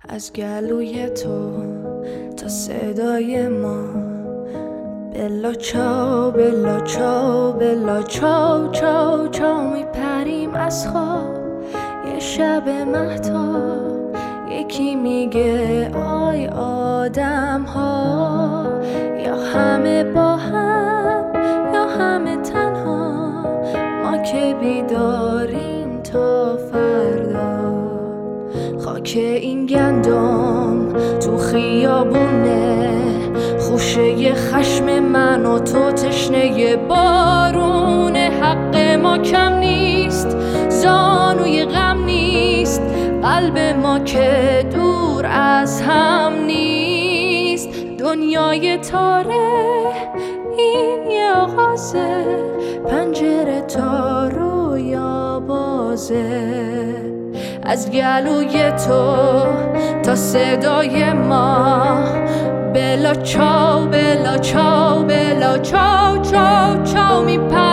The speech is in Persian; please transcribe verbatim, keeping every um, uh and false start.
از گلوی تو تا صدای ما، بلا چاو بلا چاو بلا چاو چاو چاو میپریم از خواب. یه شب مهتاب یکی میگه آی آدم ها، یا همه با هم یا همه تنها، ما که بیداریم تا فردا. خاک این گندم تو خیابونه، خوشه خشم من و تو تشنه بارونه. حق ما کم نیست، زانوی غم نیست، قلب ما که دور از هم نیست. دنیای تاره این یه آغازه، پنجره تا رویا بازه. از گلوی تو تا صدای ما، بلا چاو بلا چاو بلا چاو چاو چاو میپریم